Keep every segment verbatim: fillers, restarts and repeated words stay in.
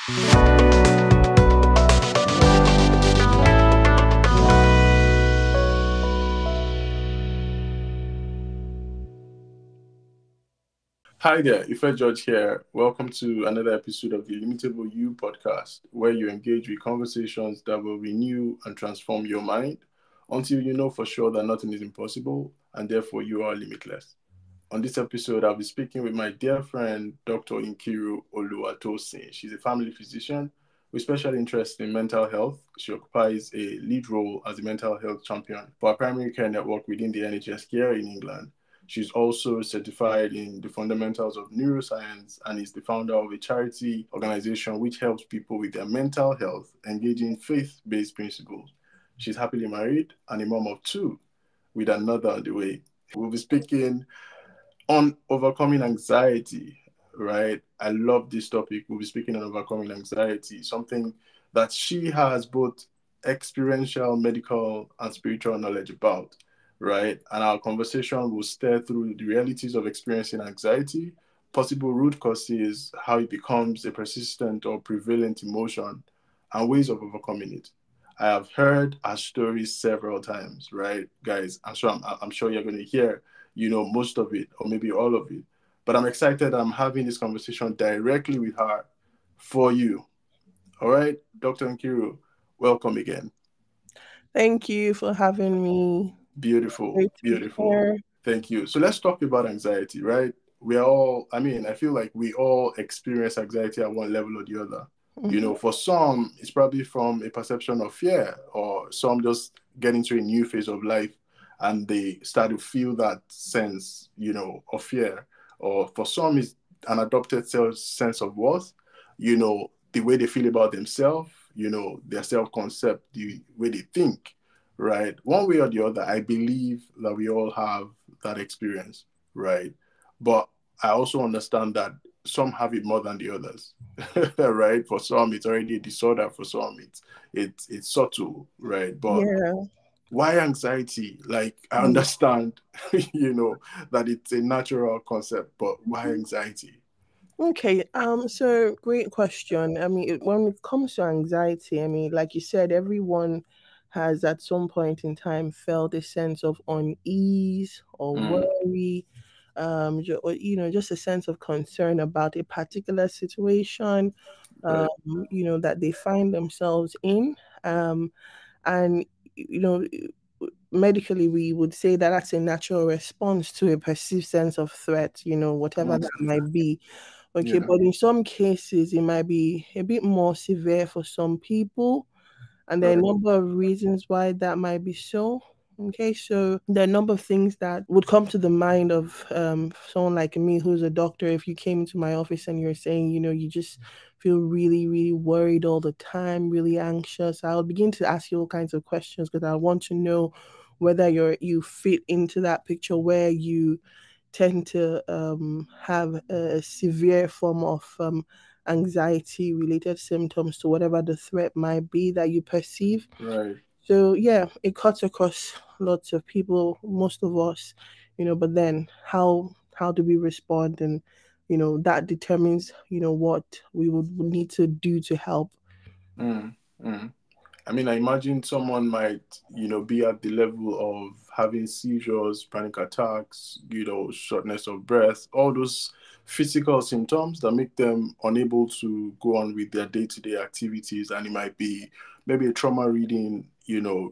Hi there, Ife George here. Welcome to another episode of the Limitable You podcast, where you engage with conversations that will renew and transform your mind until you know for sure that nothing is impossible and therefore you are limitless. On this episode, I'll be speaking with my dear friend, Doctor Nkiru Oluwatosin. She's a family physician with special interest in mental health. She occupies a lead role as a mental health champion for a primary care network within the N H S care in England. She's also certified in the fundamentals of neuroscience and is the founder of a charity organization which helps people with their mental health, engaging faith-based principles. She's happily married and a mom of two with another on the way. We'll be speaking on overcoming anxiety, right? I love this topic. We'll be speaking on overcoming anxiety, something that she has both experiential, medical, and spiritual knowledge about, right? And our conversation will steer through the realities of experiencing anxiety, possible root causes, how it becomes a persistent or prevalent emotion, and ways of overcoming it. I have heard her stories several times, right, guys? I'm sure I'm, I'm sure you're going to hear, you know, most of it or maybe all of it. But I'm excited. I'm having this conversation directly with her for you. All right, Doctor Nkiru, welcome again. Thank you for having me. Beautiful, Great to be beautiful. here. Thank you. So let's talk about anxiety, right? We are all, I mean, I feel like we all experience anxiety at one level or the other. You Mhm. know, for some, it's probably from a perception of fear, or some just get into a new phase of life and they start to feel that sense, you know, of fear. Or for some, it's an adopted self sense of worth, you know, the way they feel about themselves, you know, their self concept, the way they think, right? One way or the other, I believe that we all have that experience, right? But I also understand that some have it more than the others, right? For some, it's already a disorder. For some, it's it's it's subtle, right? But Yeah. why anxiety? Like I Mm. understand, you know, that it's a natural concept, but why Mhm. anxiety? Okay. Um. So, great question. I mean, it, when it comes to anxiety, I mean, like you said, everyone has at some point in time felt a sense of unease or Mm, worry, um, ju- or, you know, just a sense of concern about a particular situation, um, right, you know, that they find themselves in. Um, and you know medically we would say that that's a natural response to a perceived sense of threat, you know whatever that mm, might be. Okay, yeah, but in some cases it might be a bit more severe for some people, and there are a right, number of reasons why that might be so. Okay, so there are a number of things that would come to the mind of um, someone like me who's a doctor. If you came into my office and you're saying, you know, you just feel really, really worried all the time, really anxious, I'll begin to ask you all kinds of questions because I want to know whether you're you fit into that picture where you tend to um, have a severe form of um, anxiety related symptoms to whatever the threat might be that you perceive. right. So yeah, it cuts across lots of people, most of us, you know, but then how how do we respond, and you know that determines, you know, what we would need to do to help. Mm, mm. I mean, I imagine someone might, you know, be at the level of having seizures, panic attacks, you know, shortness of breath, all those physical symptoms that make them unable to go on with their day-to-day activities. And it might be maybe a trauma reading, you know,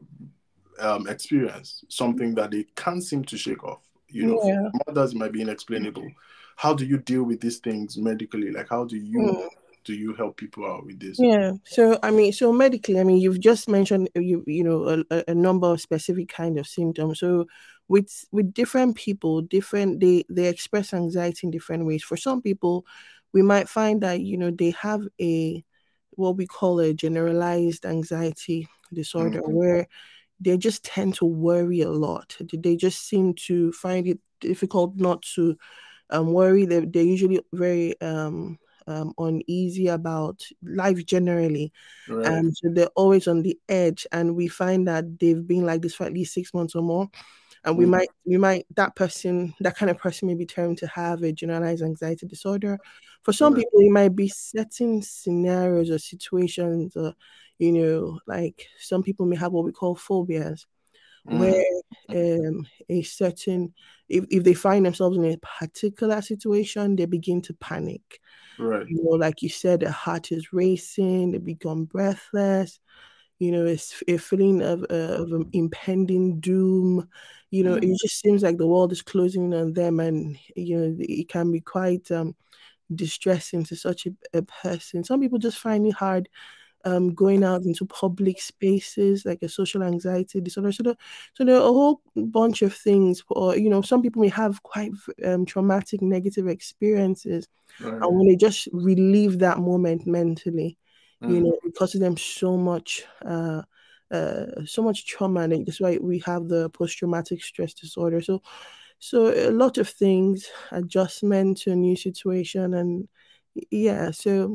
um, experience, something that they can't seem to shake off. You know, for Yeah. others, it might be inexplainable. How do you deal with these things medically? Like, how do you Mm. do you help people out with this? Yeah. So I mean, so medically, I mean, you've just mentioned uh, you you know a, a a number of specific kind of symptoms. So with with different people, different they they express anxiety in different ways. For some people, we might find that you know they have a what we call a generalized anxiety disorder Mm, where they just tend to worry a lot. They just seem to find it difficult not to um, worry. They they're usually very um, um, uneasy about life generally, right. and so they're always on the edge. And we find that they've been like this for at least six months or more. And we might, we might, that person, that kind of person may be termed to have a generalized anxiety disorder. For some Right. people, it might be certain scenarios or situations, or, you know, like some people may have what we call phobias, where Mm. um, a certain, if, if they find themselves in a particular situation, they begin to panic. Right. You know, like you said, the heart is racing, they become breathless. You know, it's a feeling of, uh, of um, impending doom. You know, Mm. it just seems like the world is closing on them, and you know, it can be quite um, distressing to such a, a person. Some people just find it hard um, going out into public spaces, like a social anxiety disorder. So, the, so there are a whole bunch of things. Or you know, some people may have quite um, traumatic, negative experiences, Right. and when they just relieve that moment mentally, you Mm. know, it causes them so much. Uh, uh, so much trauma, and that's why we have the post-traumatic stress disorder. So, so a lot of things, adjustment to a new situation, and yeah. So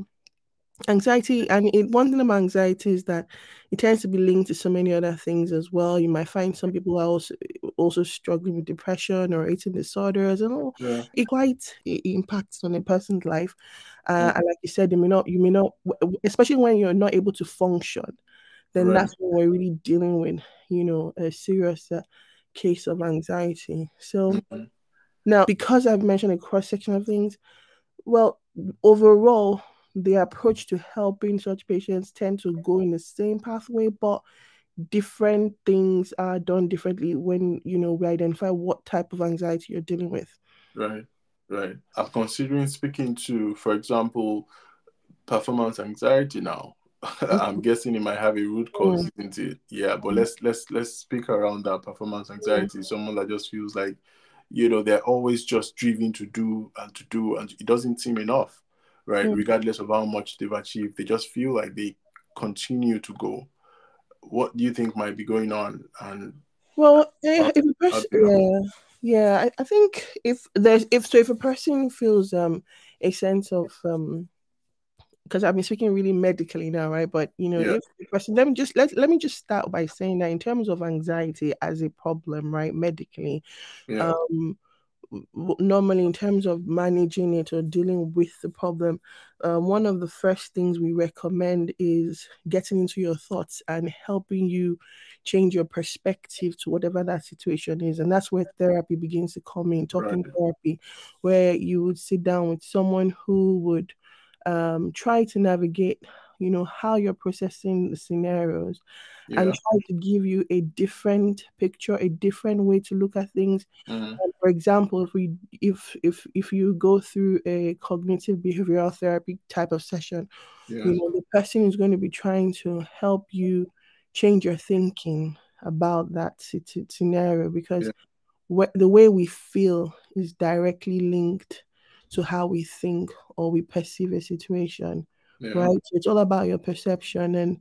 anxiety, and it, one thing about anxiety is that it tends to be linked to so many other things as well. You might find some people are also also struggling with depression or eating disorders, and all. Yeah. It quite it impacts on a person's life. Uh, Mm. and like you said, you may not, you may not, especially when you're not able to function, then Right. that's when we're really dealing with, you know, a serious uh, case of anxiety. So Mm. now, because I've mentioned a cross section of things, well, overall, the approach to helping such patients tend to go in the same pathway, but different things are done differently when, you know, we identify what type of anxiety you're dealing with. Right. Right. I'm considering speaking to, for example, performance anxiety now. I'm guessing it might have a root cause, Mm, isn't it? Yeah, but let's let's let's speak around that performance mm, anxiety. Someone that just feels like, you know, they're always just driven to do and to do, and it doesn't seem enough, right? mm. Regardless of how much they've achieved, they just feel like they continue to go. What do you think might be going on, and Well, how, eh, if a how person, do you yeah, yeah, I, I think if there's, if so, if a person feels um a sense of um because I've been speaking really medically now, right? But you know, yeah, if the person, let me just let let me just start by saying that in terms of anxiety as a problem, right, medically, yeah, um, normally in terms of managing it or dealing with the problem, um, one of the first things we recommend is getting into your thoughts and helping you change your perspective to whatever that situation is. And that's where therapy begins to come in, right, talking therapy, where you would sit down with someone who would um, try to navigate, you know, how you're processing the scenarios, and yeah, try to give you a different picture, a different way to look at things. mm, And for example, if we if if if you go through a cognitive behavioral therapy type of session, yeah, you know, the person is going to be trying to help you change your thinking about that scenario, because yeah, what the way we feel is directly linked to how we think or we perceive a situation, yeah, right? So it's all about your perception. And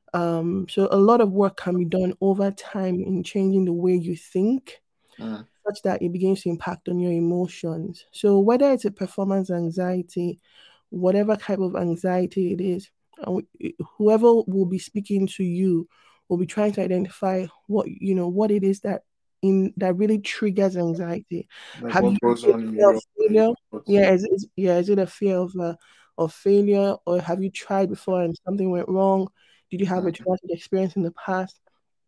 um, so a lot of work can be done over time in changing the way you think, mm, such that it begins to impact on your emotions. So whether it's a performance anxiety, whatever type of anxiety it is, and whoever will be speaking to you will be trying to identify what, you know, what it is that in that really triggers anxiety. like Have what you goes a on in fear of your brain? failure? What's Yeah, it? is, is yeah, is it a fear of uh, of failure, or have you tried before and something went wrong? Did you have a Mm, traumatic experience in the past?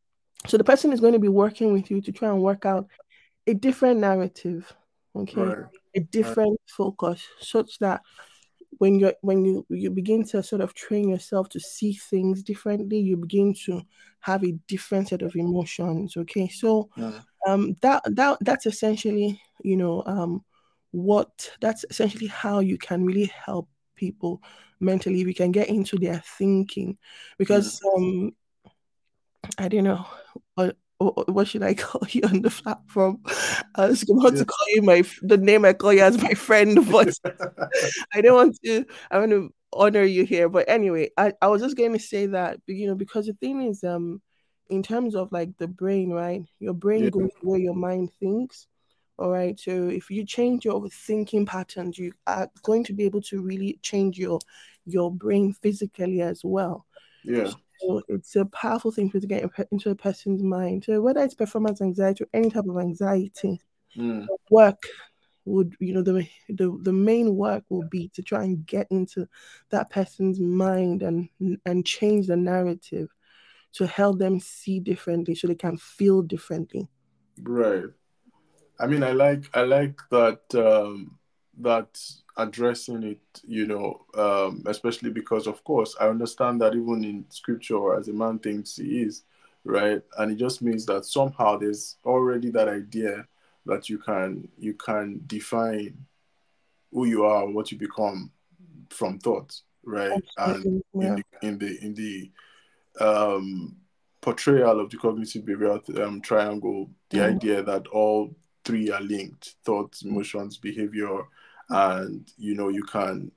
So the person is going to be working with you to try and work out a different narrative, okay, right, a right, different focus, such that when you're when you you begin to sort of train yourself to see things differently, you begin to have a different set of emotions. Okay, so mm, um that that that's essentially, you know, um what that's essentially how you can really help people mentally. We can get into their thinking, mm. because um I don't know. What, what, what should I call you on the platform? I was about Yeah. to call you my the name I call you as my friend, but I don't want to. I want to honor you here. But anyway, I, I was just going to say that, you know, because the thing is, um, in terms of like the brain, right? Your brain Yeah, goes where your mind thinks. All right. So if you change your thinking patterns, you are going to be able to really change your your brain physically as well. yeah, So it's a powerful thing to get into a person's mind. So whether it's performance anxiety or any type of anxiety, Mm. work would, you know, the, the the main work will be to try and get into that person's mind and and change the narrative to help them see differently so they can feel differently. Right. I mean, I like I like that um, that addressing it, you know, um, especially because, of course, I understand that even in scripture, as a man thinks he is, right, and it just means that somehow there's already that idea that you can you can define who you are, what you become from thoughts, right, and Absolutely. in Yeah. the in the in the um, portrayal of the cognitive behavioral um, triangle, the Mhm. idea that all three are linked: thoughts, emotions, behavior, and you know you can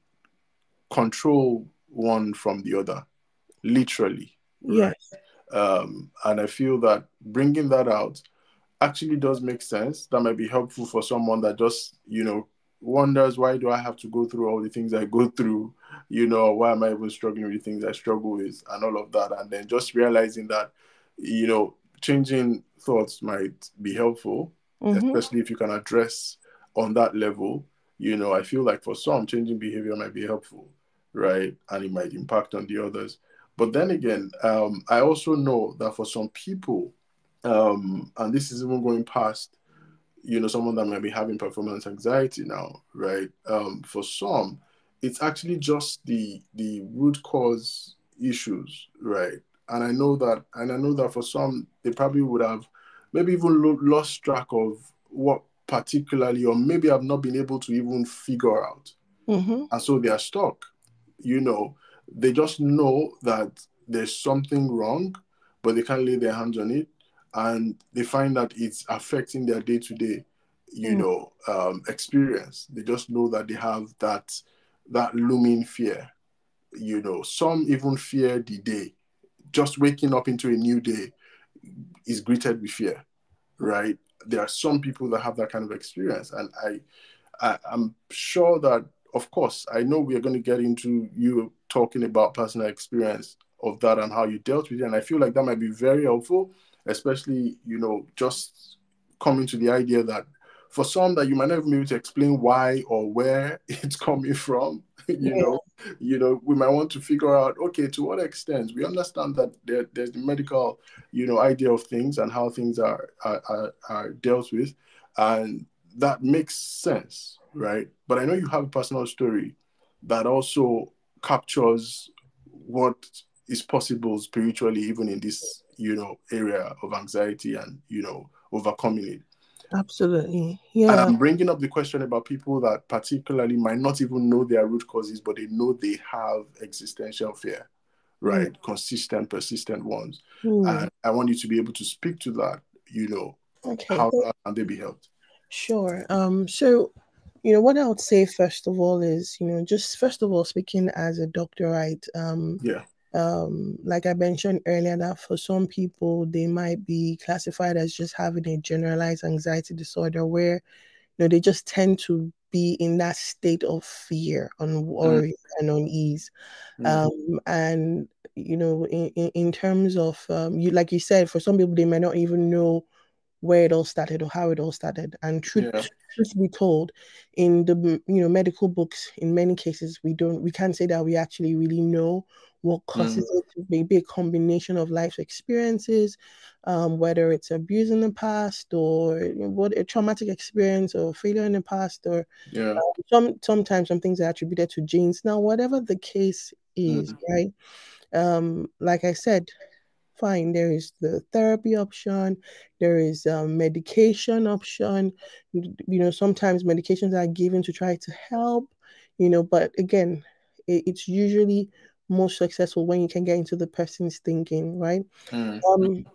control one from the other, literally, right? Yes. Um, and I feel that bringing that out actually does make sense. That might be helpful for someone that just, you know, wonders, why do I have to go through all the things I go through? You know, why am I even struggling with the things I struggle with and all of that? And then just realizing that, you know, changing thoughts might be helpful, Mm-hmm. especially if you can address on that level. You know, I feel like for some, changing behavior might be helpful, right? And it might impact on the others. But then again, um, I also know that for some people, um, and this is even going past, you know, someone that might be having performance anxiety now, right? Um, for some, it's actually just the the root cause issues, right? And I know that, and I know that for some, they probably would have maybe even lo- lost track of what particularly, or maybe have not been able to even figure out, Mm-hmm. and so they are stuck. You know, they just know that there's something wrong, but they can't lay their hands on it, and they find that it's affecting their day-to-day, you Mm. know, um, experience. They just know that they have that that looming fear. You know, some even fear the day. Just waking up into a new day is greeted with fear, right? There are some people that have that kind of experience, and I I, I'm sure that, of course, I know we are going to get into you talking about personal experience of that and how you dealt with it. And I feel like that might be very helpful, especially, you know, just coming to the idea that for some that you might not even be able to explain why or where it's coming from, you Yeah. know, you know, we might want to figure out, okay, to what extent we understand that there, there's the medical, you know, idea of things and how things are, are, are, are dealt with. And that makes sense, right? But I know you have a personal story that also captures what is possible spiritually, even in this, you know, area of anxiety and, you know, overcoming it. Absolutely. And Yeah. I'm bringing up the question about people that particularly might not even know their root causes, but they know they have existential fear, Mm. right? Consistent, persistent ones. Mm. And I want you to be able to speak to that, you know, Okay. how can they be helped? Sure. Um, so, you know, what I would say first of all is, you know, just first of all, speaking as a doctor, right? Um, Yeah. um, like I mentioned earlier, that for some people they might be classified as just having a generalized anxiety disorder where, you know, they just tend to be in that state of fear and Mm, worry and unease. mm, Um, and you know, in, in, in terms of um, you, like you said, for some people they may not even know where it all started or how it all started. And truth, yeah. truth be told, in the you know medical books, in many cases, we don't we can't say that we actually really know what Mm, causes it. It may be a combination of life experiences, um, whether it's abuse in the past or you know, what a traumatic experience or failure in the past, or yeah. um, some sometimes some things are attributed to genes. Now, whatever the case is, Mm, right? Um, like I said, fine, there is the therapy option, there is um, medication option. You know, sometimes medications are given to try to help, you know, but again, it, it's usually most successful when you can get into the person's thinking, right? mm, Um,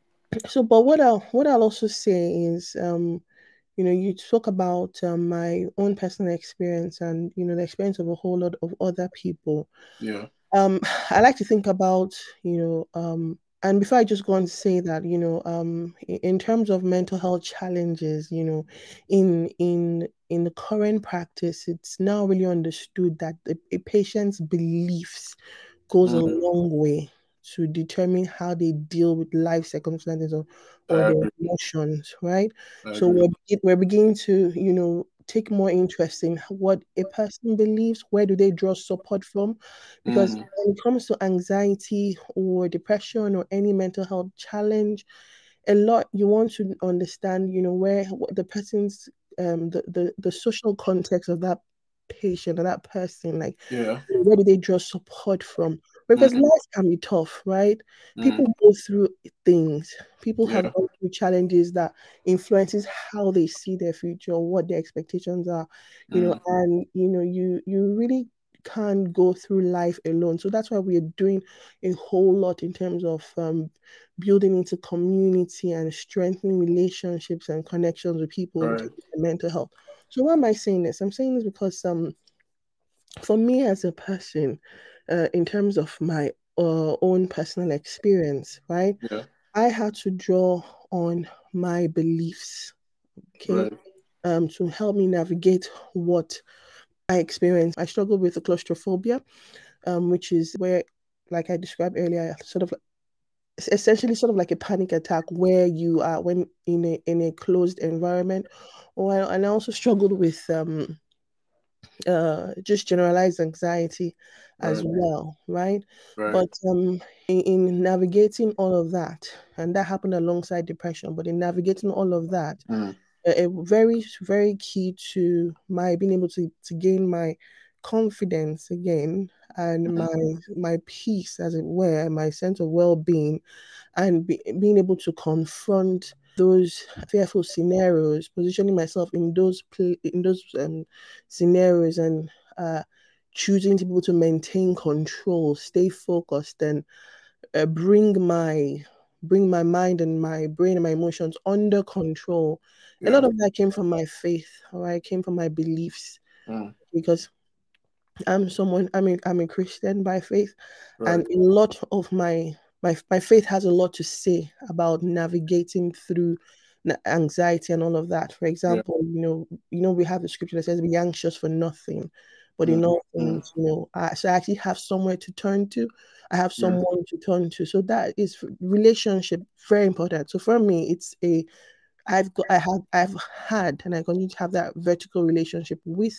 so, but what I'll what I'll also say is, um, you know, you talk about um, my own personal experience and you know the experience of a whole lot of other people. yeah. um I like to think about, you know, um and before I just go on to say that, you know, um i- in terms of mental health challenges, you know, in in in the current practice, it's now really understood that a, a patient's beliefs goes a Mm, long way to determine how they deal with life circumstances or, or their emotions, right? So we're, we're beginning to, you know, take more interest in what a person believes, where do they draw support from? Because mm. when it comes to anxiety or depression or any mental health challenge, a lot you want to understand, you know, where what the person's um the, the the social context of that patient or that person, like yeah, where do they draw support from? Because mm. life can be tough, right? Mm. People go through things. People yeah. have gone through challenges that influences how they see their future, what their expectations are, you mm. know, and you know, you you really can't go through life alone. So that's why we're doing a whole lot in terms of um, building into community and strengthening relationships and connections with people right. with mental health. So why am I saying this? I'm saying this because um, for me as a person, uh, in terms of my uh, own personal experience, right? Yeah. I had to draw on my beliefs, okay, right. um, to help me navigate what I experienced. I struggled with the claustrophobia, um, which is where, like I described earlier, sort of essentially sort of like a panic attack where you are when in a in a closed environment. Or I, and I also struggled with um, uh, just generalized anxiety as right. well, right? right? But um, in, in navigating all of that, and that happened alongside depression, but in navigating all of that, mm. a, a very, very key to my being able to, to gain my confidence again and mm-hmm. my my peace, as it were, my sense of well-being, and be, being able to confront those fearful scenarios, positioning myself in those in those um, scenarios, and uh, choosing to be able to maintain control, stay focused, and uh, bring my bring my mind and my brain and my emotions under control. Yeah. A lot of that came from my faith, or I came from my beliefs, mm. because I'm someone. I mean, I'm a Christian by faith, right. and a lot of my my my faith has a lot to say about navigating through anxiety and all of that. For example, yeah. you know, you know, we have the scripture that says, "Be anxious for nothing, but mm-hmm. in all things, you know." I, so I actually have somewhere to turn to. I have someone yeah. to turn to. So that is relationship very important. So for me, it's a I've got I have I've had and I continue to have that vertical relationship with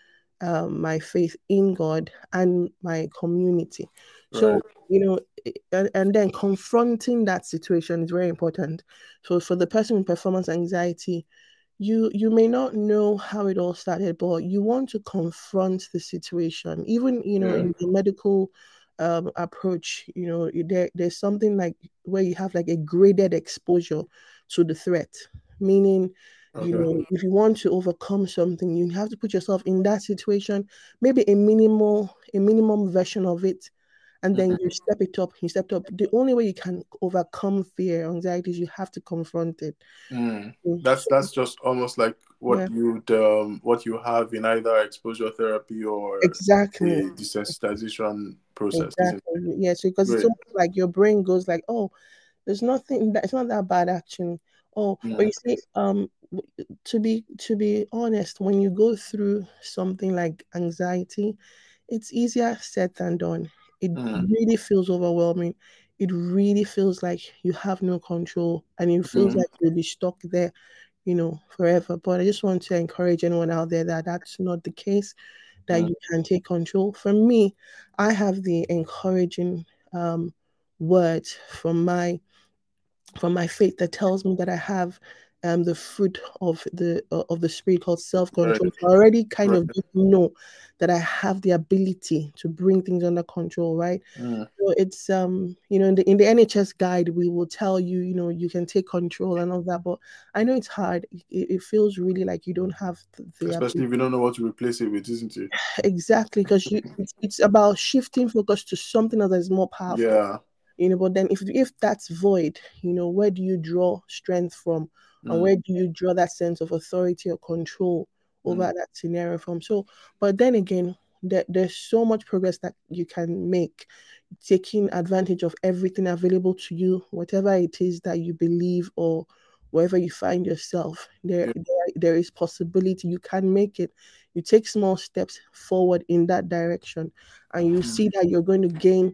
Um, my faith in God and my community. So, right. you know, and, and then confronting that situation is very important. So for the person with performance anxiety, you you may not know how it all started, but you want to confront the situation. Even, you know, yeah. in the medical um, approach, you know, there, there's something like where you have like a graded exposure to the threat, meaning Okay. You know, if you want to overcome something, you have to put yourself in that situation, maybe a minimal, a minimum version of it, and then mm-hmm. you step it up. You step it up. The only way you can overcome fear, anxiety, is you have to confront it. Mm. That's that's just almost like what yeah. you'd um, what you have in either exposure therapy or exactly the desensitization process. Exactly. Yes, because Great. It's almost like your brain goes like, oh, there's nothing that it's not that bad actually. Oh, mm. but you see, um, to be to be honest, when you go through something like anxiety, it's easier said than done. It mm. really feels overwhelming. It really feels like you have no control, and it feels mm. like you'll be stuck there, you know, forever. But I just want to encourage anyone out there that that's not the case, that mm. you can take control. For me, I have the encouraging um, words from my from my faith that tells me that I have um, the fruit of the uh, of the spirit called self-control. Right. I already kind right. of know that I have the ability to bring things under control, right? Mm. So it's um you know in the in the N H S guide we will tell you you know you can take control and all that, but I know it's hard. It, it feels really like you don't have the, the especially ability. If you don't know what to replace it with, isn't it? Exactly, because you it's, it's about shifting focus to something that is more powerful. Yeah. You know, but then if if that's void, you know, where do you draw strength from? Mm. And where do you draw that sense of authority or control over mm. that scenario from? So, but then again, there, there's so much progress that you can make, taking advantage of everything available to you, whatever it is that you believe or wherever you find yourself. There, yeah. there, there is possibility. You can make it. You take small steps forward in that direction, and you mm. see that you're going to gain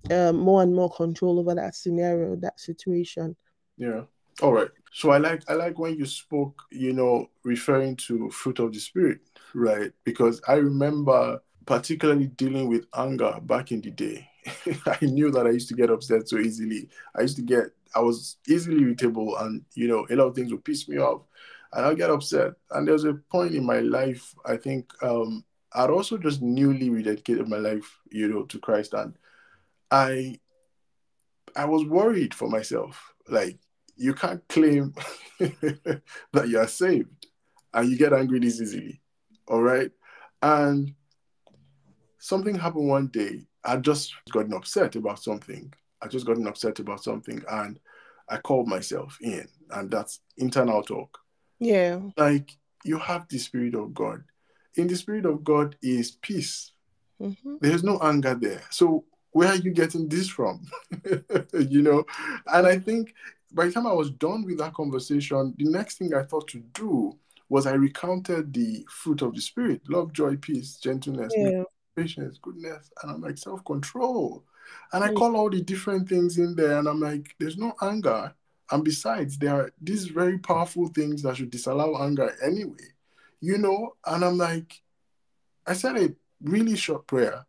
um, more and more control over that scenario, that situation. Yeah. All right. So I like I like when you spoke, you know, referring to fruit of the spirit, right? Because I remember particularly dealing with anger back in the day. I knew that I used to get upset so easily. I used to get I was easily irritable, and you know, a lot of things would piss me off and I'll get upset. And there's a point in my life, I think um I'd also just newly rededicated my life, you know, to Christ, and I I was worried for myself. Like, you can't claim that you are saved and you get angry this easily. All right. And something happened one day. I just gotten upset about something. I just gotten upset about something. And I called myself in. And that's internal talk. Yeah. Like, you have the Spirit of God. In the Spirit of God is peace. Mm-hmm. There's no anger there. So where are you getting this from? you know? And I think by the time I was done with that conversation, the next thing I thought to do was I recounted the fruit of the spirit: love, joy, peace, gentleness, Yeah. patience, goodness, and I'm like, self-control. And I call all the different things in there, and I'm like, there's no anger. And besides, there are these very powerful things that should disallow anger anyway. You know? And I'm like, I said a really short prayer.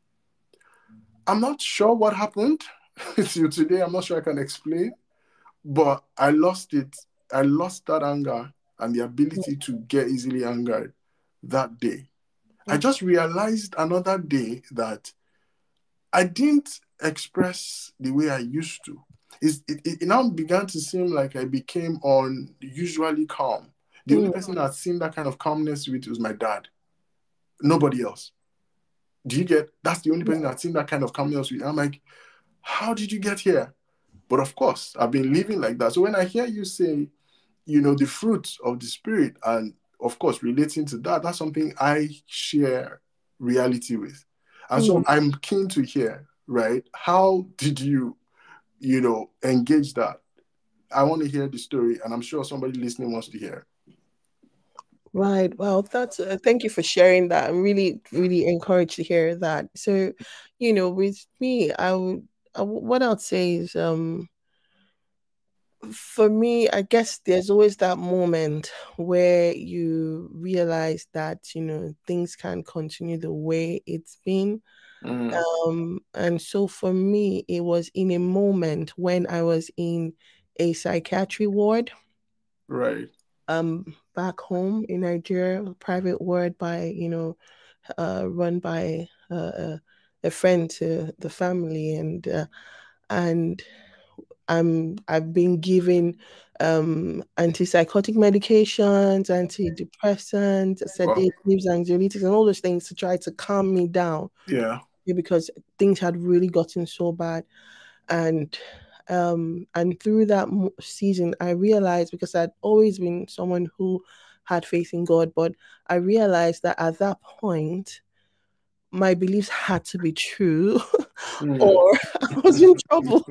I'm not sure what happened till today. I'm not sure I can explain, but I lost it. I lost that anger and the ability to get easily angered that day. I Mm-hmm. just realized another day that I didn't express the way I used to. It's, it, it now began to seem like I became unusually calm. The only person I'd seen that kind of calmness with was my dad. Nobody else. Do you get? That's the only person I'd seen that kind of calmness with. I'm like, how did you get here? But of course, I've been living like that. So when I hear you say, you know, the fruit of the spirit, and of course, relating to that, that's something I share reality with. And so I'm keen to hear, right? How did you, you know, engage that? I want to hear the story, and I'm sure somebody listening wants to hear. Right. Well, that's uh, thank you for sharing that. I'm really, really encouraged to hear that. So, you know, with me, I would, I, w- what I'd say is, um, for me, I guess there's always that moment where you realize that, you know, things can't continue the way it's been. Mm, Um, and so for me, it was in a moment when I was in a psychiatry ward, right. um, back home in Nigeria, a private ward by, you know, uh, run by uh, uh, a friend to the family, and uh, and I'm I've been given um antipsychotic medications, antidepressants, Wow. sedatives, anxiolytics, and all those things to try to calm me down, Yeah. because things had really gotten so bad. And um and through that mo- season, I realized, because I'd always been someone who had faith in God, but I realized that at that point my beliefs had to be true Mm. or I was in trouble.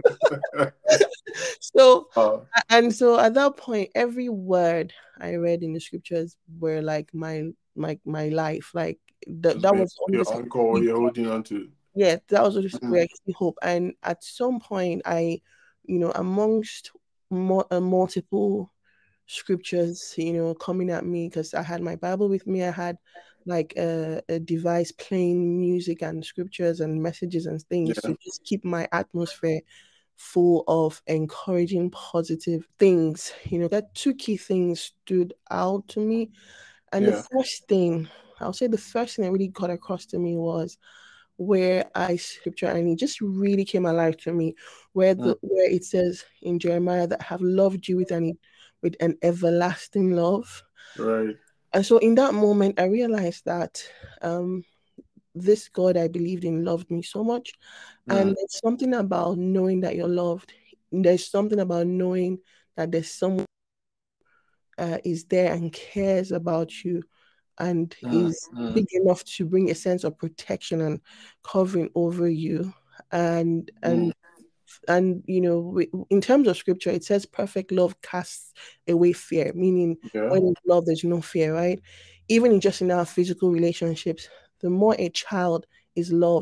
So, uh, and so at that point, every word I read in the scriptures were like my my my life. Like that that your, was your always uncle, you're holding on to. yeah, that was always Mm, where I see hope. And at some point, I, you know, amongst more uh, multiple scriptures, you know, coming at me, because I had my Bible with me. I had like a, a device playing music and scriptures and messages and things yeah. to just keep my atmosphere full of encouraging, positive things. You know, that two key things stood out to me. And the Yeah. first thing, I'll say the first thing that really got across to me was where I scripture, and it just really came alive to me, where Mm, the where it says in Jeremiah that I have loved you with an with an everlasting love. right. And so in that moment I realized that um this God I believed in loved me so much. And Mm, there's something about knowing that you're loved. There's something about knowing that there's someone uh, is there and cares about you and mm, is mm, big enough to bring a sense of protection and covering over you. And mm. and and you know, in terms of scripture, it says perfect love casts away fear, meaning Yeah. when in love there's no fear, right? Even in just in our physical relationships, the more a child is loved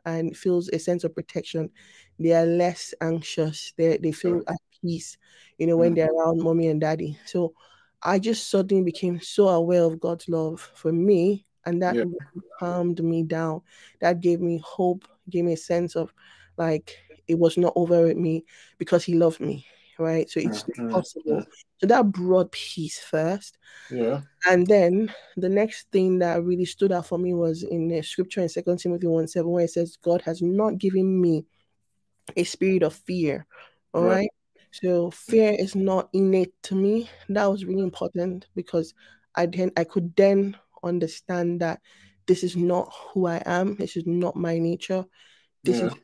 and feels a sense of protection. They are less anxious. They they feel at peace, you know, when Mm. they're around mommy and daddy. So I just suddenly became so aware of God's love for me, and that Yeah. really calmed me down. That gave me hope, gave me a sense of like it was not over with me because He loved me, right? So it's Mm, still mm, possible. mm. So that brought peace first. Yeah. And then the next thing that really stood out for me was in the scripture in Second Timothy one seven, where it says, God has not given me a spirit of fear. All Right. right. So fear is not innate to me. That was really important because I then I could then understand that this is not who I am. This is not my nature. This Yeah. is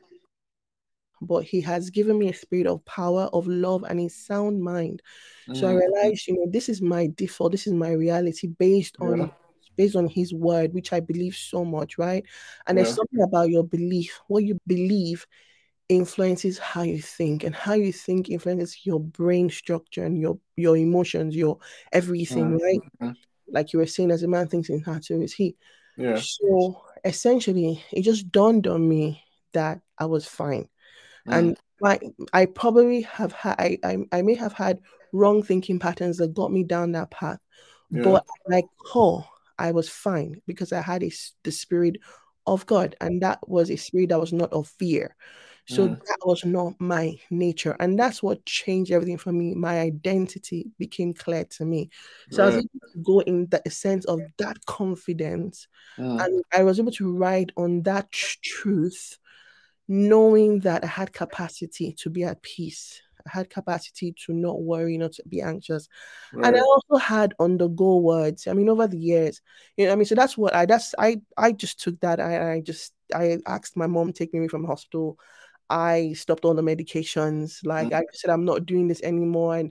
but He has given me a spirit of power, of love, and a sound mind. So I Mm, mm. realized, you know, this is my default, this is my reality based Yeah. on based on His word, which I believe so much, right? And there's Yeah. something about your belief. What you believe influences how you think, and how you think influences your brain structure and your your emotions, your everything, Mm, right? mm. Like you were saying, as a man thinks in heart, so is he. Yeah. So essentially, it just dawned on me that I was fine. Mm. And my I probably have had I, I I may have had wrong thinking patterns that got me down that path, Yeah. but at my core, I was fine because I had a, the spirit of God, and that was a spirit that was not of fear. So Mm. that was not my nature, and that's what changed everything for me. My identity became clear to me, so I was Right. able to go in the sense of that confidence, Mm. and I was able to ride on that truth, knowing that I had capacity to be at peace. I had capacity to not worry, not to be anxious. And I Right. also had on-the-go words. I mean, over the years, you know, I mean, so that's what I that's I I just took that. I I just I asked my mom to take me away from the hospital. I stopped all the medications. Like Mm. I said, I'm not doing this anymore. And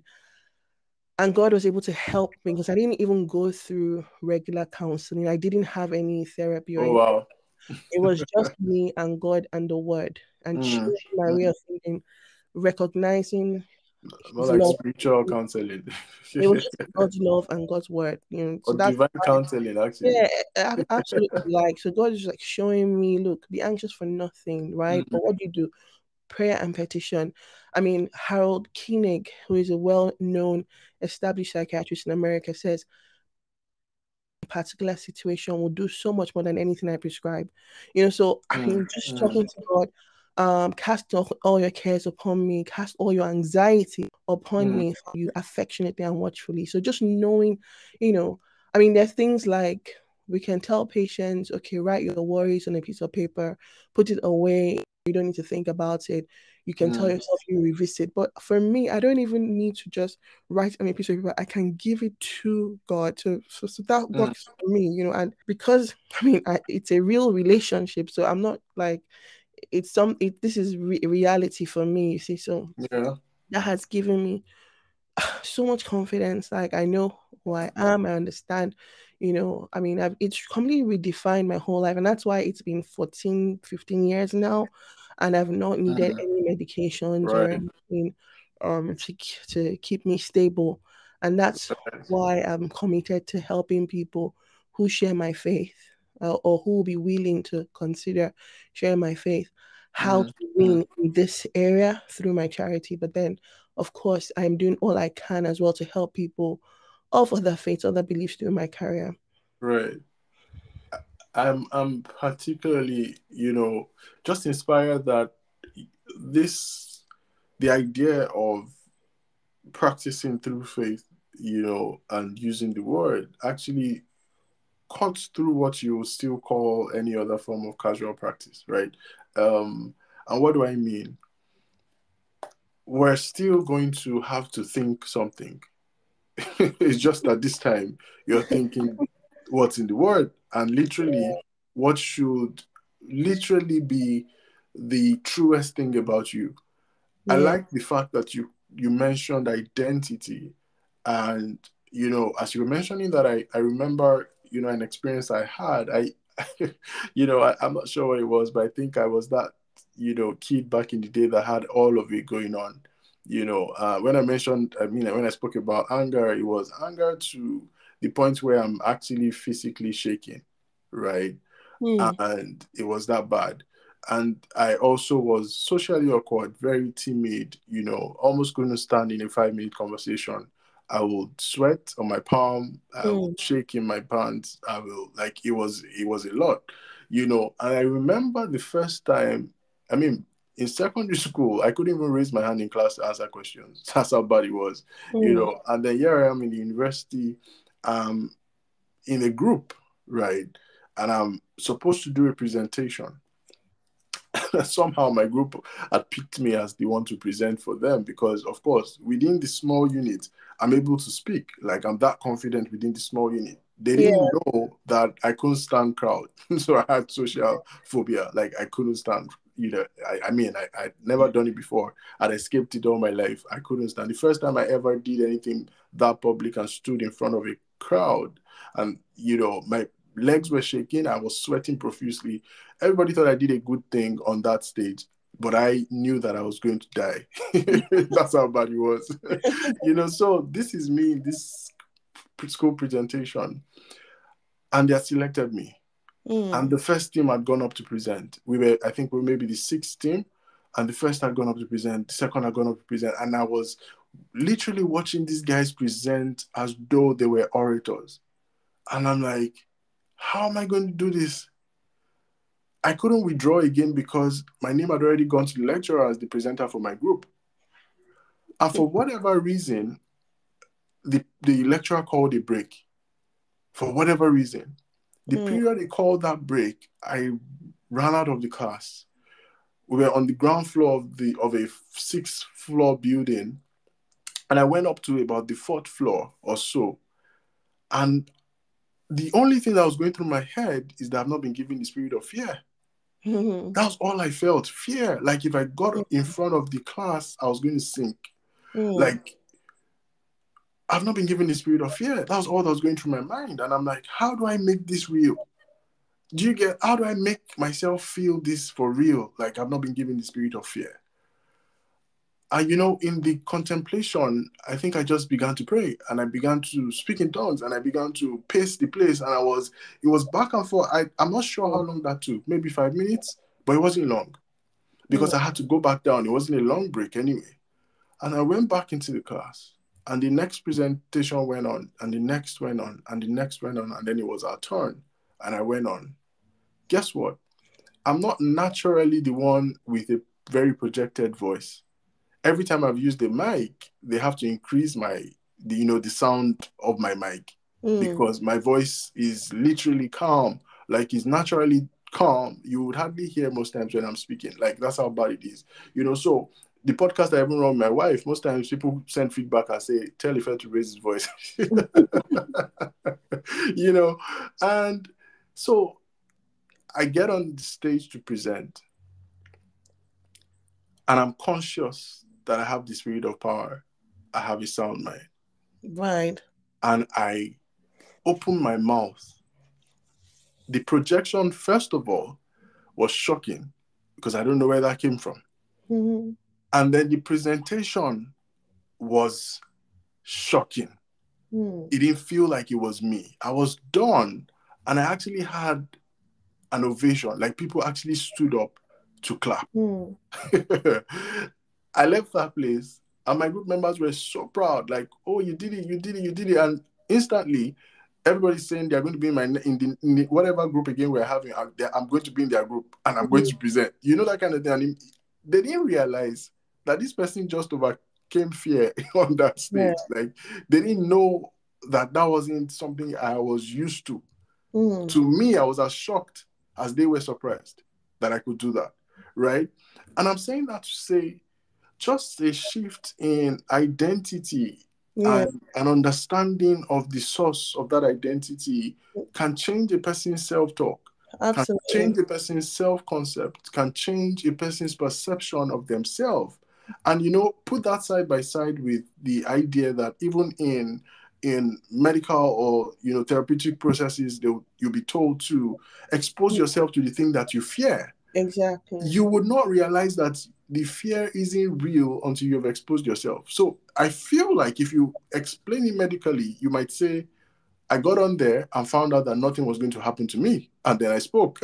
and God was able to help me because I didn't even go through regular counseling. I didn't have any therapy or Oh anything. wow. It was just me and God and the word, and Mm. changing my way Mm. of thinking, recognizing More His like love. spiritual counseling. It was just God's love and God's word, you know. Or So that's divine counseling, actually. yeah, a- absolutely. Like, so God is like showing me, look, be anxious for nothing, right? Mm. But what do you do? Prayer and petition. I mean, Harold Koenig, who is a well-known established psychiatrist in America, says particular situation will do so much more than anything I prescribe. You know, so I Mm. mean, just Mm. talking to God, um, cast all, all your cares upon me, cast all your anxiety upon Mm. me, for you affectionately and watchfully. So just knowing, you know, I mean, there's things like we can tell patients, okay, write your worries on a piece of paper, put it away. You don't need to think about it. You can tell Mm. yourself you revisit. But for me, I don't even need to just write on a piece of paper. I can give it to God. So, so, so that Mm. works for me, you know. And because I mean, I, it's a real relationship, so I'm not like it's some. It, this is re- reality for me. You see, so Yeah. that has given me so much confidence. Like I know who I am. I understand. You know, I mean, I've, it's completely redefined my whole life, and that's why it's been fourteen, fifteen years now, and I've not needed Mm. any medications or Right. anything um to to keep me stable, and that's why I'm committed to helping people who share my faith, uh, or who will be willing to consider sharing my faith, how Mm. to Mm. win in this area through my charity. But then of course, I'm doing all I can as well to help people of other faiths, other beliefs through my career. Right. I'm I'm particularly, you know, just inspired that this the idea of practicing through faith, you know, and using the word actually cuts through what you would still call any other form of casual practice, right? Um, and what do I mean? We're still going to have to think something. It's just that this time you're thinking what's in the word and literally what should literally be the truest thing about you. I Yeah. like the fact that you you mentioned identity, and you know, as you were mentioning that, I I remember, you know, an experience I had. I you know, I, I'm not sure what it was, but I think I was that, you know, kid back in the day that had all of it going on. You know, uh, when I mentioned, I mean, when I spoke about anger, it was anger to the point where I'm actually physically shaking, right? Hmm. And it was that bad. And I also was socially awkward, very timid, you know, almost couldn't stand in a five minute conversation. I would sweat on my palm, I Mm. would shake in my pants, I will like it was it was a lot, you know. And I remember the first time, I mean, in secondary school, I couldn't even raise my hand in class to answer questions. That's how bad it was, you Mm. know. And then here I am in the university, um, in a group, right? And I'm supposed to do a presentation. Somehow my group had picked me as the one to present for them because, of course, within the small unit, I'm able to speak. Like I'm that confident within the small unit. They Yeah. didn't know that I couldn't stand crowd, so I had social phobia. Like I couldn't stand. You know, I, I mean, I I'd never done it before. I'd escaped it all my life. I couldn't stand. The first time I ever did anything that public and stood in front of a crowd, and you know, my legs were shaking. I was sweating profusely. Everybody thought I did a good thing on that stage, but I knew that I was going to die. That's how bad it was. You know, so this is me in this school presentation, and they had selected me. Mm. And the first team had gone up to present. We were, I think, we were maybe the sixth team, and the first had gone up to present, the second had gone up to present, and I was literally watching these guys present as though they were orators. And I'm like, how am I going to do this? I couldn't withdraw again because my name had already gone to the lecturer as the presenter for my group. And for whatever reason, the, the lecturer called a break. For whatever reason. The Mm. period they called that break, I ran out of the class. We were on the ground floor of the of a sixth floor building. And I went up to about the fourth floor or so. And the only thing that was going through my head is that I've not been given the spirit of fear. Mm. That was all I felt, fear. Like if I got in front of the class, I was going to sink. Mm. Like, I've not been given the spirit of fear. That was all that was going through my mind. And I'm like, how do I make this real? Do you get, how do I make myself feel this for real? Like I've not been given the spirit of fear. And you know, in the contemplation, I think I just began to pray and I began to speak in tongues and I began to pace the place. And I was, it was back and forth. I, I'm not sure how long that took, maybe five minutes, but it wasn't long because I had to go back down. It wasn't a long break anyway. And I went back into the class and the next presentation went on and the next went on and the next went on. And then it was our turn and I went on. Guess what? I'm not naturally the one with a very projected voice. Every time I've used the mic, they have to increase my, the, you know, the sound of my mic mm. because my voice is literally calm. Like it's naturally calm. You would hardly hear most times when I'm speaking. Like that's how bad it is. You know, so the podcast I even run with my wife, most times people send feedback and say, tell Ife to raise his voice. You know, and so I get on the stage to present and I'm conscious that I have the spirit of power. I have a sound mind. Right. And I open my mouth. The projection, first of all, was shocking because I don't know where that came from. Mm-hmm. And then the presentation was shocking. Mm. It didn't feel like it was me. I was done. And I actually had an ovation. Like people actually stood up to clap. Mm. I left that place and my group members were so proud. Like, oh, you did it, you did it, you did it. And instantly, everybody's saying they're going to be in my in the, in the whatever group again we're having. I'm, I'm going to be in their group and I'm mm-hmm. going to present. You know, that kind of thing. And they didn't realize that this person just overcame fear on that stage. Yeah. Like, they didn't know that that wasn't something I was used to. Mm. To me, I was as shocked as they were surprised that I could do that, right? And I'm saying that to say, just a shift in identity yeah. and an understanding of the source of that identity can change a person's self-talk, Absolutely. can change a person's self-concept, can change a person's perception of themselves. And, you know, put that side by side with the idea that even in in medical or, you know, therapeutic processes, you'll be told to expose yourself to the thing that you fear. Exactly. You would not realize that the fear isn't real until you've exposed yourself. So I feel like if you explain it medically, you might say, I got on there and found out that nothing was going to happen to me. And then I spoke,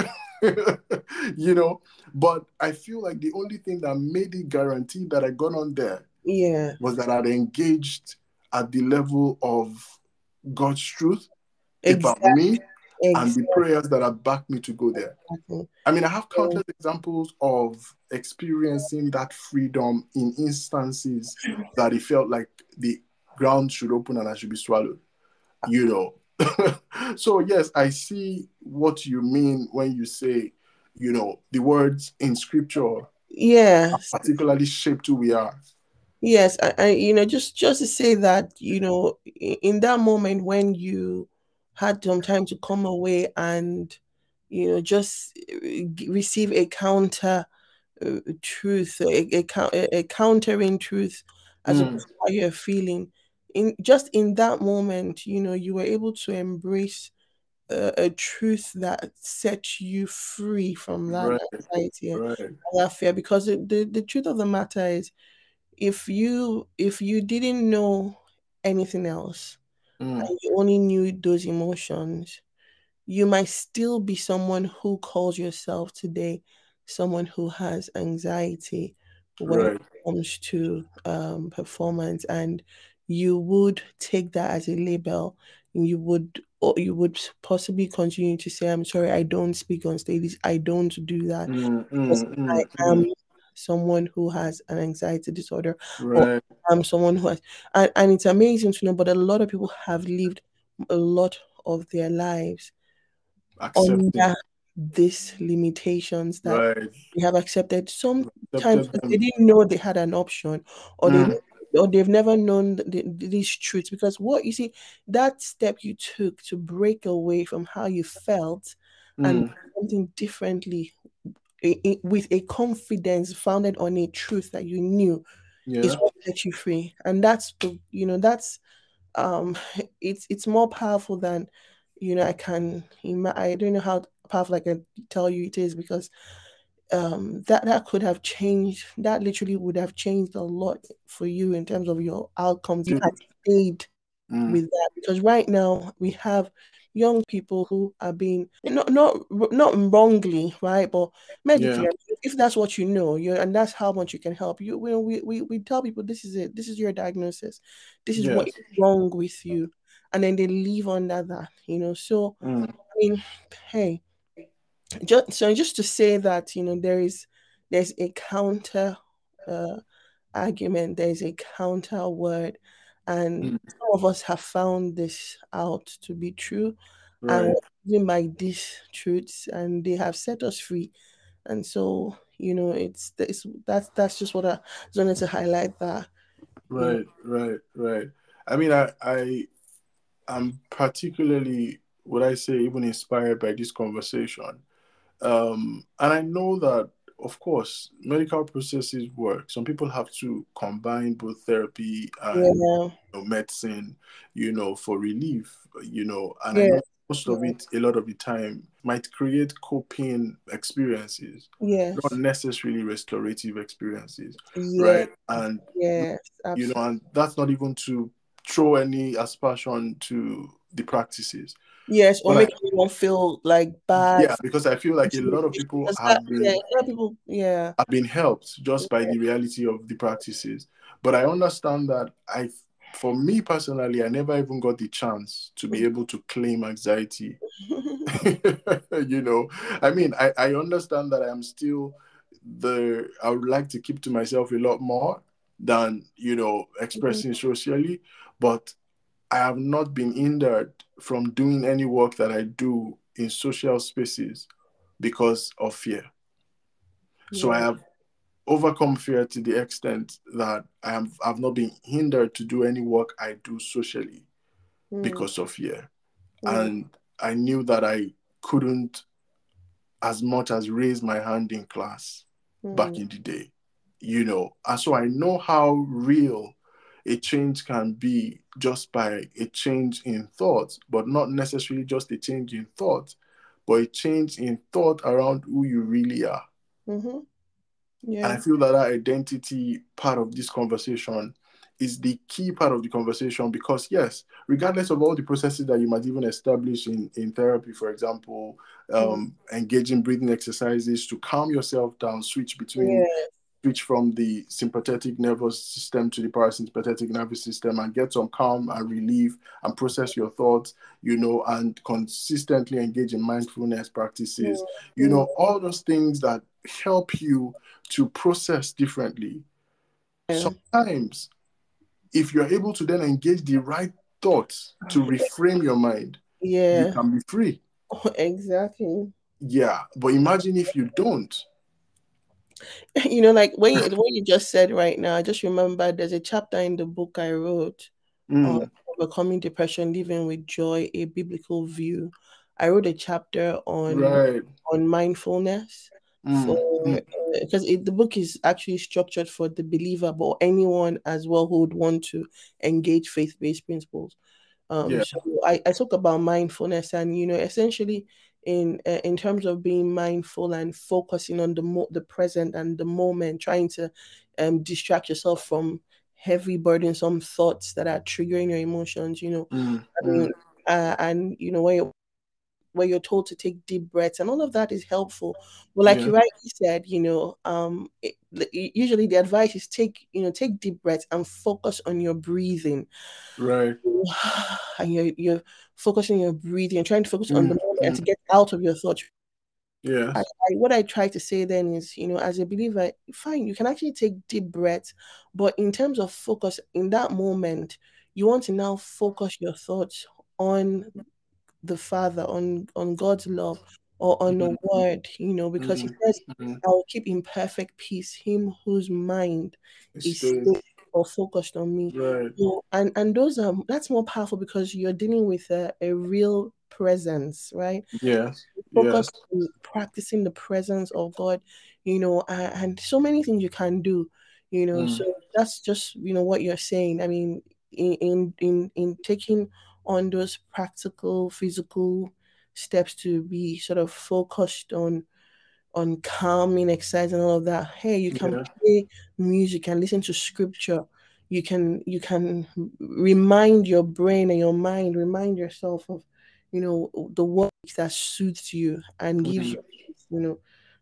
you know. But I feel like the only thing that made it guaranteed that I got on there Yeah. was that I'd engaged at the level of God's truth about Exactly. me and the Exactly. prayers that have backed me to go there. I mean, I have countless examples of experiencing that freedom in instances that it felt like the ground should open and I should be swallowed, you know. So, yes, I see what you mean when you say, you know, the words in scripture Yes. particularly shaped who we are. Yes, I, I, you know, just just to say that, you know, i- in that moment when you had some time to come away and, you know, just uh, g- receive a counter uh, truth, a, a, cou- a a countering truth as Mm, opposed to how you're feeling. In just in that moment, you know, you were able to embrace a, a truth that sets you free from that right, anxiety and right. that fear. Because the, the, the truth of the matter is, if you if you didn't know anything else Mm, and you only knew those emotions, you might still be someone who calls yourself today someone who has anxiety when it right. comes to um, performance, and you would take that as a label, and you would or you would possibly continue to say, I'm sorry, I don't speak on stages, I don't do that Mm, because mm, I mm, am mm. someone who has an anxiety disorder, or Right. I'm someone who has, and, and it's amazing to know, but a lot of people have lived a lot of their lives Accepting. under these limitations that Right. they have accepted. Sometimes Accepted they them. didn't know they had an option, or they Mm, or they've never known the, these truths. Because what you see, that step you took to break away from how you felt and do mm. something differently, i- i- with a confidence founded on a truth that you knew, is Yeah. what set you free. And that's the, you know, that's um it's it's more powerful than, you know, I can ima- I don't know how powerful I can tell you it is, because um that that could have changed, that literally would have changed a lot for you in terms of your outcomes. You had stayed Mm, with that, because right now we have young people who are being, not not not wrongly, right, but medically, yeah. if that's what you know, you and that's how much you can help you, we, we we we tell people, this is it, this is your diagnosis, this is what Yes. is wrong with you, and then they leave under that, you know. So Mm, I mean, hey, just so just to say that, you know, there is there's a counter uh argument, there's a counter word, and mm. some of us have found this out to be true, and Right. we're living by these truths, and they have set us free. And so, you know, it's, it's that's that's just what I just wanted to highlight, that, you know. Right. Right. Right. I mean, I, I, I'm particularly, would I say, even inspired by this conversation. Um, and I know that, of course, medical processes work. Some people have to combine both therapy and, Yeah, you know, medicine, you know, for relief, you know, and I yeah, know most of yeah, it, a lot of the time, might create coping experiences, not yes, necessarily restorative experiences, yeah, right? And, yes, you know, absolutely. and that's not even to throw any aspersion to the practices. Yes, or But I, make anyone feel like bad yeah, for because I feel like a lot of situation, people because that, have yeah, been a lot of people, yeah, have been helped just by the reality of the practices. But I understand that I, for me personally, I never even got the chance to be able to claim anxiety. You know, I mean, I, I understand that I'm still the, I would like to keep to myself a lot more than, you know, expressing socially, but I have not been hindered from doing any work that I do in social spaces because of fear. So I yeah, have overcome fear to the extent that I am I've not been hindered to do any work I do socially mm, because of fear. mm, And I knew that I couldn't as much as raise my hand in class back mm, in the day, you know. And so I know how real a change can be just by a change in thought, but not necessarily just a change in thought, but a change in thought around who you really are. mm-hmm, And yeah, I feel that that identity part of this conversation is the key part of the conversation, because yes, regardless of all the processes that you might even establish in, in therapy, for example, um, engaging breathing exercises to calm yourself down, switch between Yeah. switch from the sympathetic nervous system to the parasympathetic nervous system and get some calm and relief and process your thoughts, you know, and consistently engage in mindfulness practices, you know, all those things that help you to process differently. Yeah. Sometimes, if you're able to then engage the right thoughts to reframe your mind, you Yeah. can be free. Exactly. Yeah. But imagine if you don't. You know, like when you, what you just said right now, I just remember there's a chapter in the book I wrote on Mm, overcoming depression, living with joy, a biblical view. I wrote a chapter on right. on mindfulness for Mm, mm, because it the book is actually structured for the believer, but anyone as well who would want to engage faith-based principles. Um, yeah. so I, I talk about mindfulness, and you know, essentially in uh, in terms of being mindful and focusing on the mo- the present and the moment, trying to um distract yourself from heavy, burdensome thoughts that are triggering your emotions. You know, Mm, I mm, mean, uh, and you know where you're, where you're told to take deep breaths, and all of that is helpful. But like yeah. you rightly said, you know, um, it, usually the advice is take you know take deep breaths and focus on your breathing, Right. and you're you're focusing on your breathing and trying to focus on the Mm, moment and mm, to get out of your thoughts. I, yes. I, what I try to say then is, you know, as a believer, fine, you can actually take deep breaths, but in terms of focus in that moment, you want to now focus your thoughts on the Father, on on God's love, or on the Mm, word, you know, because he mm, says, mm. I will keep in perfect peace him whose mind It's is staying. stayed or focused on me. Right. So, and and those are that's more powerful because you're dealing with a, a real presence, right? Yes. Focus Yes. on practicing the presence of God, you know, and, and so many things you can do, you know. Mm, So that's just, you know, what you're saying. I mean, in in in, in taking on those practical, physical steps to be sort of focused on on calming exercise and all of that. Hey, you can yeah. play music and listen to scripture. You can you can remind your brain and your mind, remind yourself of, you know, the work that suits you and gives Mm, you, you know.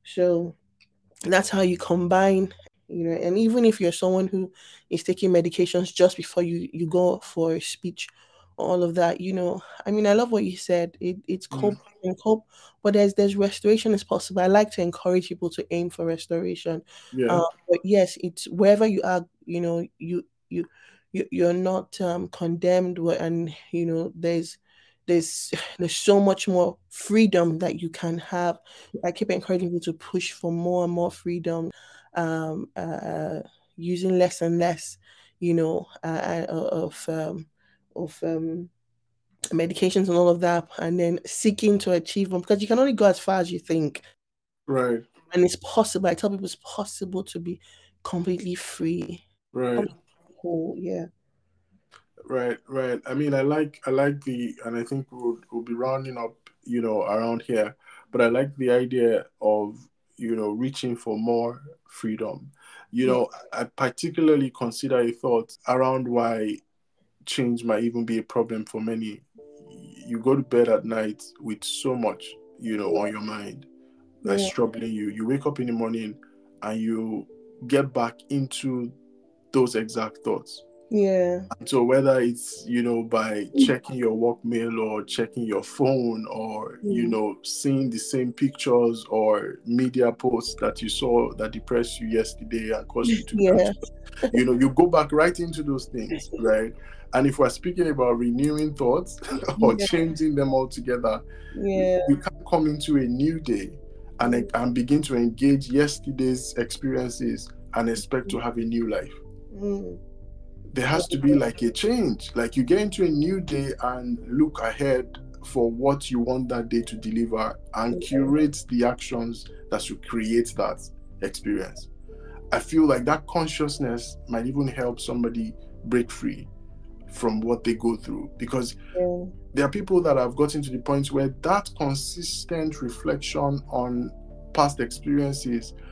So that's how you combine, you know. And even if you're someone who is taking medications just before you you go for a speech, all of that, you know, I mean, I love what you said. It, it's mm, cope and cope, but there's there's restoration is possible. I like to encourage people to aim for restoration. yeah. Uh, but yes, it's wherever you are, you know, you you, you you're not um, condemned, and you know, there's there's there's so much more freedom that you can have. I keep encouraging people to push for more and more freedom, um, uh, using less and less, you know, uh, uh, of um, of um, medications and all of that, and then seeking to achieve them, because you can only go as far as you think, Right. and it's possible. I tell people it's possible to be completely free, Right. completely whole. Yeah, Right. Right. I mean, I like, I like the, and I think we'll, we'll be rounding up, you know, around here, but I like the idea of, you know, reaching for more freedom. You yeah, know, I particularly consider a thought around why change might even be a problem for many. You go to bed at night with so much, you know, on your mind that's yeah, troubling you. You wake up in the morning and you get back into those exact thoughts. yeah, And so whether it's, you know, by checking your work mail or checking your phone or, you mm, know, seeing the same pictures or media posts that you saw that depressed you yesterday and caused you to be yeah, anxious, you know, you go back right into those things, right? And if we're speaking about renewing thoughts or yeah, changing them altogether, yeah, you can't come into a new day and, and begin to engage yesterday's experiences and expect to have a new life. mm, There has to be like a change. Like you get into a new day and look ahead for what you want that day to deliver and curate the actions that should create that experience. I feel like that consciousness might even help somebody break free from what they go through, because yeah, there are people that have gotten to the point where that consistent reflection on past experiences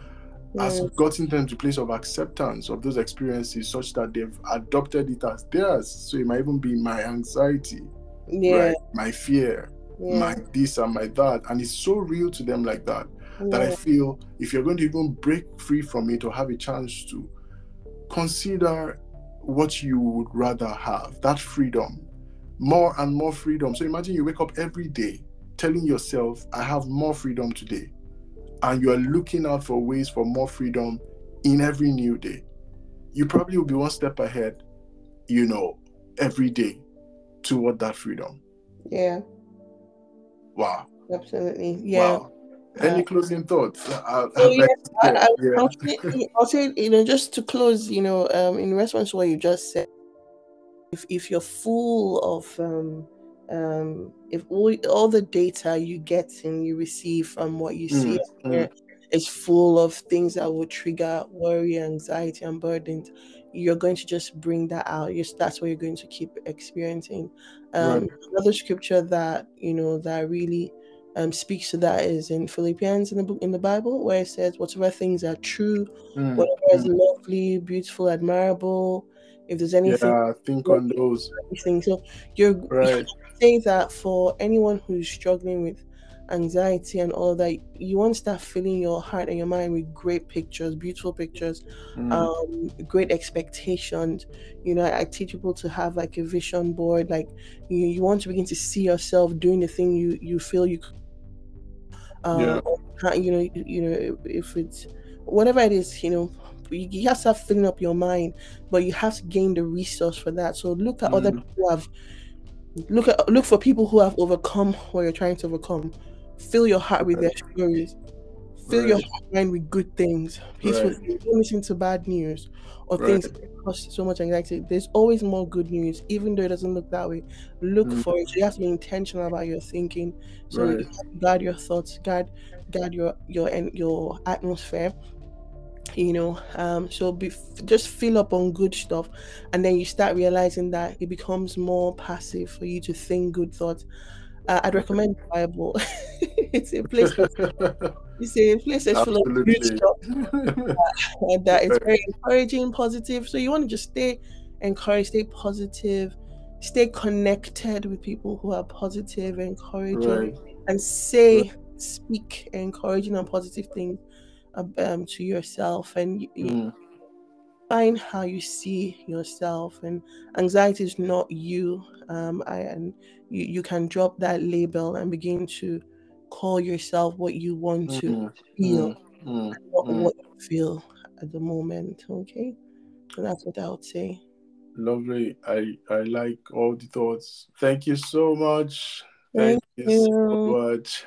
has Mm. gotten them to a place of acceptance of those experiences such that they've adopted it as theirs. So it might even be my anxiety, Yeah. right? My fear, Yeah. my this and my that. And it's so real to them like that, that I Yeah. feel if you're going to even break free from it or have a chance to, consider what you would rather have, that freedom, more and more freedom. So imagine you wake up every day telling yourself, I have more freedom today. And you are looking out for ways for more freedom in every new day. You probably will be one step ahead, you know, every day toward that freedom. Yeah. Wow. Absolutely. Yeah. Wow. Any Uh, closing thoughts? I, so I'd yeah, like to I, hear. I, Yeah. I'll say, I'll say, you know, just to close, you know, um, in response to what you just said, if if you're full of um, um, if all, all the data you get and you receive from what you see Mm, and mm, hear is full of things that will trigger worry, anxiety, and burdens, you're going to just bring that out. Yes, that's what you're going to keep experiencing. right. Um, another scripture that you know that really um, speaks to that is in Philippians in the book in the Bible, where it says, "Whatever things are true, Mm, whatever is mm. lovely, beautiful, admirable, if there's anything." Yeah, think on those. Thing. So you're Right. saying that for anyone who's struggling with anxiety and all that, you want to start filling your heart and your mind with great pictures, beautiful pictures, Mm, um, great expectations. You know, I, I teach people to have like a vision board. Like you, you want to begin to see yourself doing the thing you you feel you yeah. um or can't, you know you, you know if it's whatever it is, you know you, you have to start filling up your mind, but you have to gain the resource for that. So look at other Mm, people who have look at look for people who have overcome what you're trying to overcome. Fill your heart with their stories. Fill your right. mind with good things, peaceful Right. things. Don't listen to bad news or Right. things that cause so much anxiety. There's always more good news, even though it doesn't look that way. Look Mm, for it. So you have to be intentional about your thinking. So you right. have to guard your thoughts, guard guard your your and your atmosphere. You know, um, so be, just fill up on good stuff, and then you start realizing that it becomes more passive for you to think good thoughts. Uh, I'd recommend the Bible. It's a place that's it's a place that's full of good Absolutely. stuff, and that it's Right. very encouraging, positive. So you want to just stay encouraged, stay positive, stay connected with people who are positive, encouraging, Right. and say, speak encouraging and positive things um, to yourself, and you, you Mm, find how you see yourself. And anxiety is not you. Um, I and you, you can drop that label and begin to call yourself what you want to mm, feel, mm, mm, not mm. what you feel at the moment. Okay, so that's what I would say. Lovely. I I like all the thoughts. Thank you so much. Thank Thank you so you. much.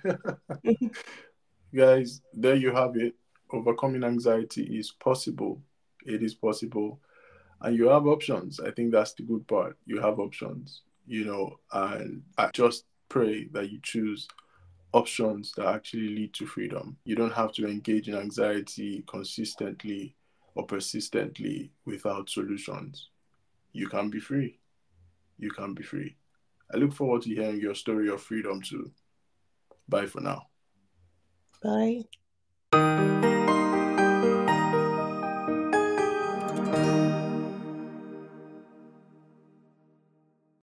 Guys, there you have it. Overcoming anxiety is possible. It is possible. And you have options. I think that's the good part. You have options, you know, and I just pray that you choose options that actually lead to freedom. You don't have to engage in anxiety consistently or persistently without solutions. You can be free. You can be free. I look forward to hearing your story of freedom too. Bye for now. Bye.